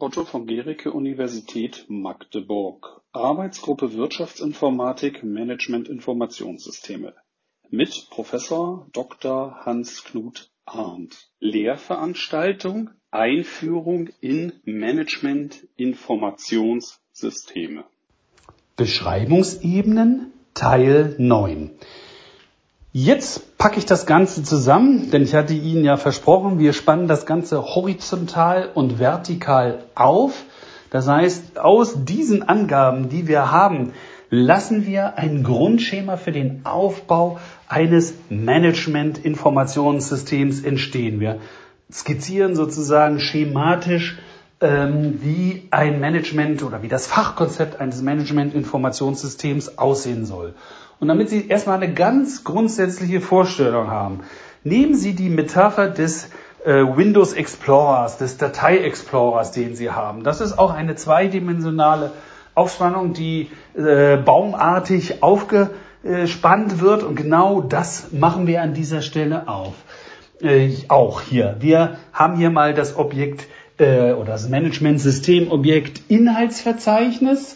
Otto von Guericke, Universität Magdeburg. Arbeitsgruppe Wirtschaftsinformatik, Management Informationssysteme mit Professor Dr. Hans-Knut Arndt. Lehrveranstaltung Einführung in Management Informationssysteme. Beschreibungsebenen Teil 9. Jetzt packe ich das Ganze zusammen, denn ich hatte Ihnen ja versprochen, wir spannen das Ganze horizontal und vertikal auf. Das heißt, aus diesen Angaben, die wir haben, lassen wir ein Grundschema für den Aufbau eines Management-Informationssystems entstehen. Wir skizzieren sozusagen schematisch, wie ein Management oder wie das Fachkonzept eines Management-Informationssystems aussehen soll. Und damit Sie erstmal eine ganz grundsätzliche Vorstellung haben, nehmen Sie die Metapher des Windows Explorers, des Datei-Explorers, den Sie haben. Das ist auch eine zweidimensionale Aufspannung, die baumartig aufgespannt wird. Und genau das machen wir an dieser Stelle auch hier. Wir haben hier mal das Objekt oder das Management-System-Objekt Inhaltsverzeichnis.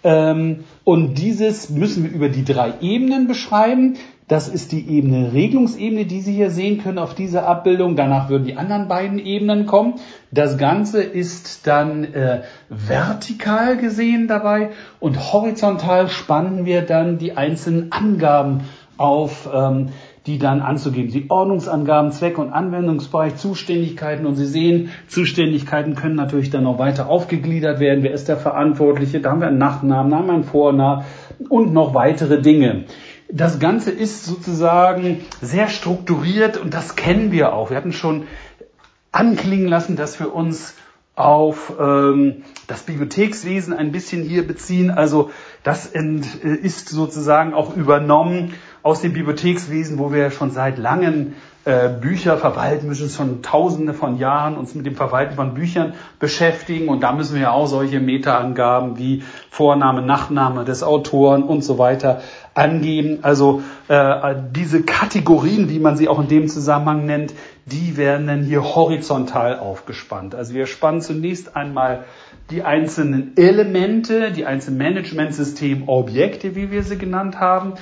Und dieses müssen wir über die 3 Ebenen beschreiben. Das ist die Ebene Regelungsebene, die Sie hier sehen können auf dieser Abbildung. Danach würden die anderen beiden Ebenen kommen. Das Ganze ist dann vertikal gesehen dabei und horizontal spannen wir dann die einzelnen Angaben auf, die dann anzugeben. Die Ordnungsangaben, Zweck- und Anwendungsbereich, Zuständigkeiten. Und Sie sehen, Zuständigkeiten können natürlich dann noch weiter aufgegliedert werden. Wer ist der Verantwortliche? Da haben wir einen Nachnamen, da haben wir einen Vornamen und noch weitere Dinge. Das Ganze ist sozusagen sehr strukturiert und das kennen wir auch. Wir hatten schon anklingen lassen, dass wir uns auf das Bibliothekswesen ein bisschen hier beziehen. Also das ist sozusagen auch übernommen aus dem Bibliothekswesen, wo wir schon seit langem Bücher verwalten müssen, schon Tausende von Jahren uns mit dem Verwalten von Büchern beschäftigen. Und da müssen wir ja auch solche Meta-Angaben wie Vorname, Nachname des Autoren und so weiter angeben. Also diese Kategorien, wie man sie auch in dem Zusammenhang nennt, die werden dann hier horizontal aufgespannt. Also wir spannen zunächst einmal die einzelnen Elemente, die einzelnen Management-System-Objekte, wie wir sie genannt haben,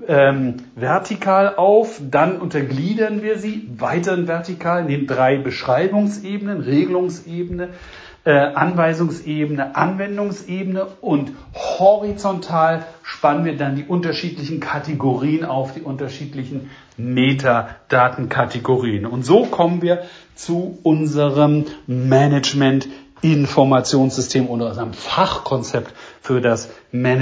vertikal auf, dann untergliedern wir sie weiterhin vertikal in den 3 Beschreibungsebenen, Regelungsebene, Anweisungsebene, Anwendungsebene und horizontal spannen wir dann die unterschiedlichen Kategorien auf, die unterschiedlichen Metadatenkategorien. Und so kommen wir zu unserem Management-Informationssystem oder unserem Fachkonzept für das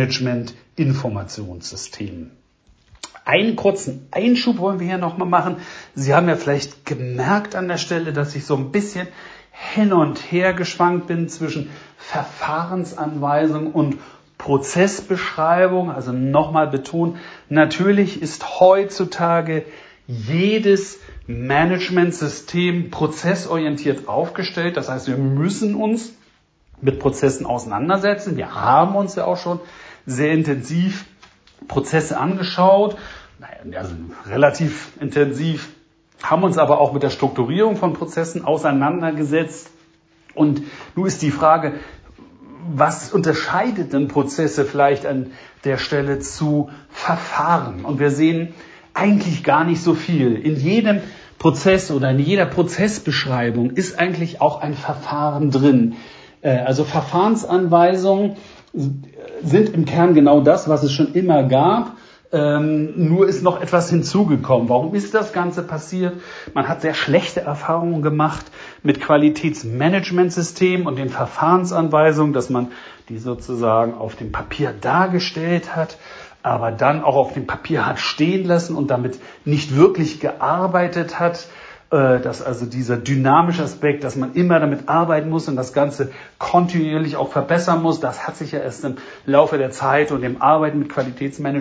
Management-Informationssystem. Einen kurzen Einschub wollen wir hier nochmal machen. Sie haben ja vielleicht gemerkt an der Stelle, dass ich so ein bisschen hin und her geschwankt bin zwischen Verfahrensanweisung und Prozessbeschreibung. Also nochmal betont, natürlich ist heutzutage jedes Managementsystem prozessorientiert aufgestellt. Das heißt, wir müssen uns mit Prozessen auseinandersetzen. Wir haben uns ja auch schon sehr intensiv Prozesse angeschaut, also relativ intensiv, haben uns aber auch mit der Strukturierung von Prozessen auseinandergesetzt. Und nun ist die Frage, was unterscheidet denn Prozesse vielleicht an der Stelle zu Verfahren? Und wir sehen eigentlich gar nicht so viel. In jedem Prozess oder in jeder Prozessbeschreibung ist eigentlich auch ein Verfahren drin. Also Verfahrensanweisungen sind im Kern genau das, was es schon immer gab. Nur ist noch etwas hinzugekommen. Warum ist das Ganze passiert? Man hat sehr schlechte Erfahrungen gemacht mit Qualitätsmanagementsystemen und den Verfahrensanweisungen, dass man die sozusagen auf dem Papier dargestellt hat, aber dann auch auf dem Papier hat stehen lassen und damit nicht wirklich gearbeitet hat. Dass also dieser dynamische Aspekt, dass man immer damit arbeiten muss und das Ganze kontinuierlich auch verbessern muss, das hat sich ja erst im Laufe der Zeit und dem Arbeiten mit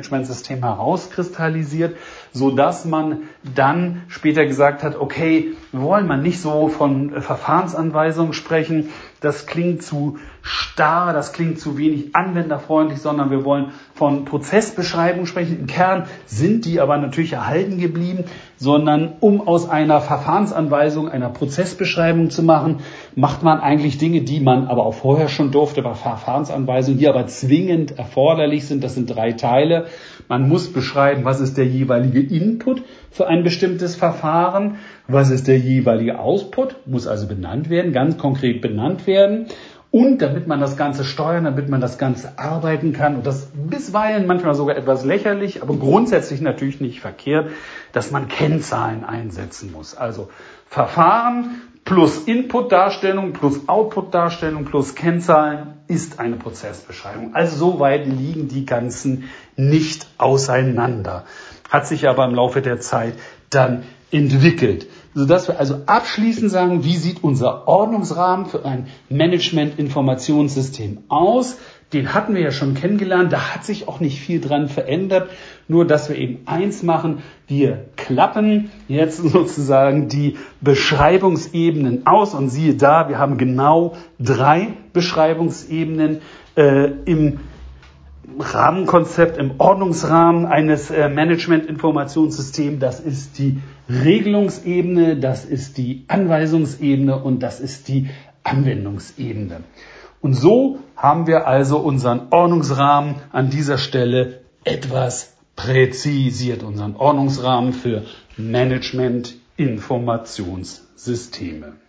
Qualitätsmanagementsystemen herauskristallisiert, so dass man dann später gesagt hat, okay, Wir wollen mal nicht so von Verfahrensanweisungen sprechen. Das klingt zu starr, das klingt zu wenig anwenderfreundlich, sondern wir wollen von Prozessbeschreibung sprechen. Im Kern sind die aber natürlich erhalten geblieben, sondern um aus einer Verfahrensanweisung, einer Prozessbeschreibung zu machen, macht man eigentlich Dinge, die man aber auch vorher schon durfte bei Verfahrensanweisungen, die aber zwingend erforderlich sind. Das sind 3 Teile. Man muss beschreiben, was ist der jeweilige Input für ein bestimmtes Verfahren, was ist der jeweilige Output, muss also benannt werden, ganz konkret benannt werden. Und damit man das Ganze steuern, damit man das Ganze arbeiten kann, und das bisweilen manchmal sogar etwas lächerlich, aber grundsätzlich natürlich nicht verkehrt, dass man Kennzahlen einsetzen muss. Also Verfahren plus Input-Darstellung plus Output-Darstellung plus Kennzahlen ist eine Prozessbeschreibung. Also so weit liegen die ganzen nicht auseinander. Hat sich aber im Laufe der Zeit dann entwickelt, sodass wir also abschließend sagen, wie sieht unser Ordnungsrahmen für ein Management-Informationssystem aus? Den hatten wir ja schon kennengelernt, da hat sich auch nicht viel dran verändert, nur dass wir eben eins machen, wir klappen jetzt sozusagen die Beschreibungsebenen aus und siehe da, wir haben genau 3 Beschreibungsebenen im Rahmenkonzept, im Ordnungsrahmen eines Management-Informationssystems. Das ist die Regelungsebene, das ist die Anweisungsebene und das ist die Anwendungsebene. Und so haben wir also unseren Ordnungsrahmen an dieser Stelle etwas präzisiert, unseren Ordnungsrahmen für Management-Informationssysteme.